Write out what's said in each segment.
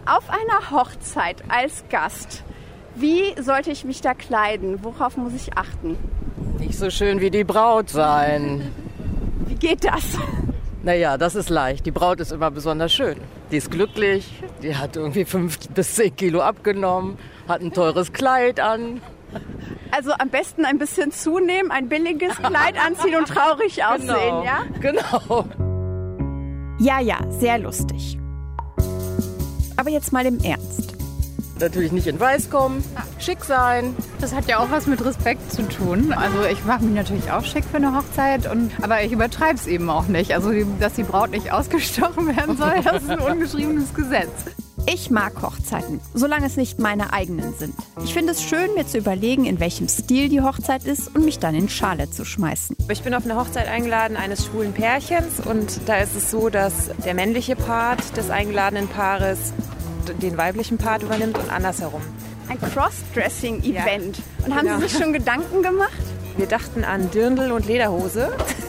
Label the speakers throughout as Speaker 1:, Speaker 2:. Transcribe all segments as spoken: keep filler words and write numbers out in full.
Speaker 1: Auf einer Hochzeit als Gast, wie sollte ich mich da kleiden? Worauf muss ich achten?
Speaker 2: Nicht so schön wie die Braut sein.
Speaker 1: Wie geht das?
Speaker 2: Naja, das ist leicht. Die Braut ist immer besonders schön. Die ist glücklich, die hat irgendwie fünf bis zehn Kilo abgenommen, hat ein teures Kleid an.
Speaker 1: Also am besten ein bisschen zunehmen, ein billiges Kleid anziehen und traurig aussehen,
Speaker 2: Genau,
Speaker 1: ja?
Speaker 2: Genau.
Speaker 1: Ja, ja, sehr lustig. Aber jetzt mal im Ernst.
Speaker 2: Natürlich nicht in Weiß kommen, schick sein.
Speaker 3: Das hat ja auch was mit Respekt zu tun. Also ich mache mich natürlich auch schick für eine Hochzeit, und, aber ich übertreibe es eben auch nicht. Also dass die Braut nicht ausgestochen werden soll, das ist ein ungeschriebenes Gesetz.
Speaker 1: Ich mag Hochzeiten, solange es nicht meine eigenen sind. Ich finde es schön, mir zu überlegen, in welchem Stil die Hochzeit ist und mich dann in Schale zu schmeißen.
Speaker 4: Ich bin auf eine Hochzeit eingeladen eines schwulen Pärchens, und da ist es so, dass der männliche Part des eingeladenen Paares den weiblichen Part übernimmt und andersherum.
Speaker 1: Ein Crossdressing-Event.
Speaker 4: Ja.
Speaker 1: Und haben
Speaker 4: Genau.
Speaker 1: Sie sich schon Gedanken gemacht?
Speaker 4: Wir dachten an Dirndl und Lederhose.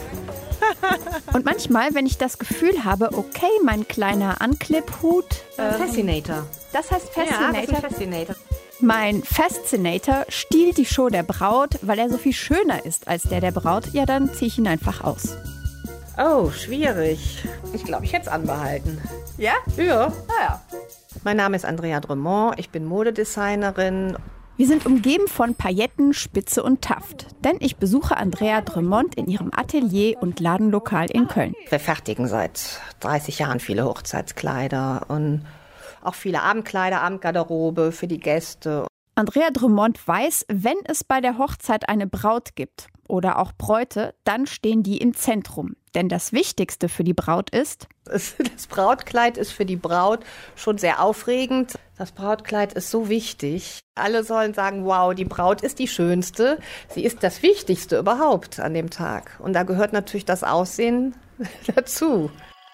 Speaker 1: Und manchmal, wenn ich das Gefühl habe, okay, mein kleiner Anklipp-Hut.
Speaker 5: Äh, Fascinator.
Speaker 1: Das heißt Fascinator.
Speaker 5: Ja, das ist ein Fascinator.
Speaker 1: Mein Fascinator stiehlt die Show der Braut, weil er so viel schöner ist als der der Braut. Ja, dann ziehe ich ihn einfach aus.
Speaker 5: Oh, schwierig. Ich glaube, ich hätte es anbehalten.
Speaker 1: Ja?
Speaker 5: Ja.
Speaker 1: Naja.
Speaker 5: Mein Name ist Andrea Dremont, ich bin Modedesignerin.
Speaker 1: Wir sind umgeben von Pailletten, Spitze und Taft. Denn ich besuche Andrea Dremont in ihrem Atelier und Ladenlokal in Köln.
Speaker 5: Wir fertigen seit dreißig Jahren viele Hochzeitskleider und auch viele Abendkleider, Abendgarderobe für die Gäste.
Speaker 1: Andrea Dremont weiß, wenn es bei der Hochzeit eine Braut gibt oder auch Bräute, dann stehen die im Zentrum. Denn das Wichtigste für die Braut ist:
Speaker 5: Das Brautkleid ist für die Braut schon sehr aufregend. Das Brautkleid ist so wichtig. Alle sollen sagen, wow, die Braut ist die Schönste. Sie ist das Wichtigste überhaupt an dem Tag. Und da gehört natürlich das Aussehen dazu.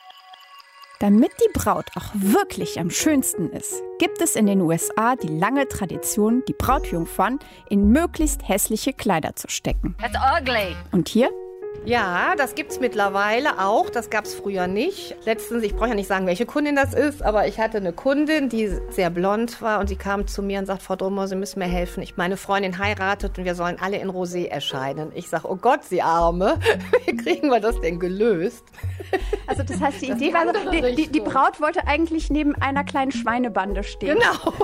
Speaker 1: Damit die Braut auch wirklich am schönsten ist, gibt es in den U S A die lange Tradition, die Brautjungfern in möglichst hässliche Kleider zu stecken.
Speaker 6: That's ugly.
Speaker 1: Und hier?
Speaker 5: Ja, das gibt's mittlerweile auch. Das gab's früher nicht. Letztens, ich brauche ja nicht sagen, welche Kundin das ist, aber ich hatte eine Kundin, die sehr blond war, und sie kam zu mir und sagt, Frau Dremont, Sie müssen mir helfen. Ich, meine Freundin heiratet und wir sollen alle in Rosé erscheinen. Ich sage, oh Gott, Sie Arme, wie kriegen wir das denn gelöst?
Speaker 1: Also das heißt, die das Idee war, so, die, die, die Braut wollte eigentlich neben einer kleinen Schweinebande stehen.
Speaker 5: Genau.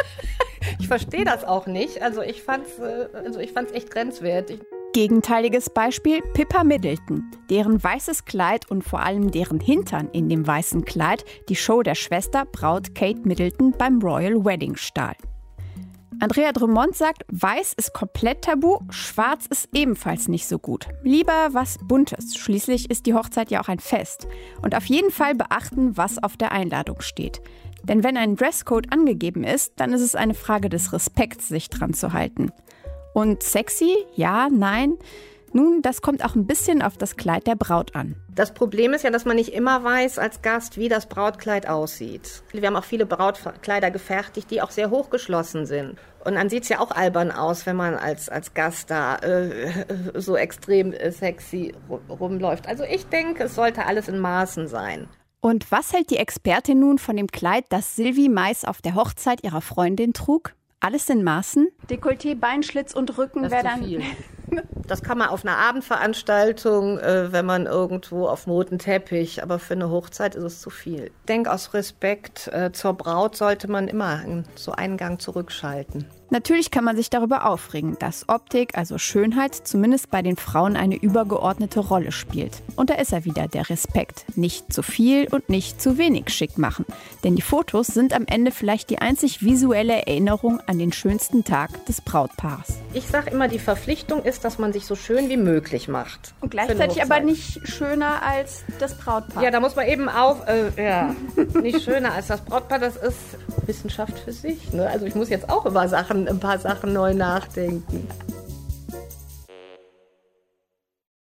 Speaker 5: Ich verstehe das auch nicht. Also ich fand's, also ich fand's echt grenzwertig.
Speaker 1: Gegenteiliges Beispiel Pippa Middleton, deren weißes Kleid und vor allem deren Hintern in dem weißen Kleid die Show der Schwester Braut Kate Middleton beim Royal Wedding stahl. Andrea Dremont sagt, weiß ist komplett tabu, schwarz ist ebenfalls nicht so gut. Lieber was Buntes, schließlich ist die Hochzeit ja auch ein Fest. Und auf jeden Fall beachten, was auf der Einladung steht. Denn wenn ein Dresscode angegeben ist, dann ist es eine Frage des Respekts, sich dran zu halten. Und sexy? Ja, nein? Nun, das kommt auch ein bisschen auf das Kleid der Braut an.
Speaker 5: Das Problem ist ja, dass man nicht immer weiß als Gast, wie das Brautkleid aussieht. Wir haben auch viele Brautkleider gefertigt, die auch sehr hochgeschlossen sind. Und dann sieht es ja auch albern aus, wenn man als, als Gast da äh, so extrem äh, sexy rumläuft. Also ich denke, es sollte alles in Maßen sein.
Speaker 1: Und was hält die Expertin nun von dem Kleid, das Sylvie Mais auf der Hochzeit ihrer Freundin trug? Alles in Maßen? Dekolleté, Beinschlitz und Rücken wäre dann...
Speaker 5: Viel. Das kann man auf einer Abendveranstaltung, äh, wenn man irgendwo auf dem roten Teppich, aber für eine Hochzeit ist es zu viel. Ich denke, aus Respekt äh, zur Braut sollte man immer so einen Gang zurückschalten.
Speaker 1: Natürlich kann man sich darüber aufregen, dass Optik, also Schönheit, zumindest bei den Frauen eine übergeordnete Rolle spielt. Und da ist er wieder, der Respekt. Nicht zu viel und nicht zu wenig schick machen. Denn die Fotos sind am Ende vielleicht die einzig visuelle Erinnerung an den schönsten Tag des Brautpaares.
Speaker 5: Ich sage immer, die Verpflichtung ist, dass man sich so schön wie möglich macht.
Speaker 1: Und gleichzeitig aber nicht schöner als das Brautpaar.
Speaker 5: Ja, da muss man eben auch, äh, ja, nicht schöner als das Brautpaar. Das ist Wissenschaft für sich. Ne? Also ich muss jetzt auch über Sachen, ein paar Sachen neu nachdenken.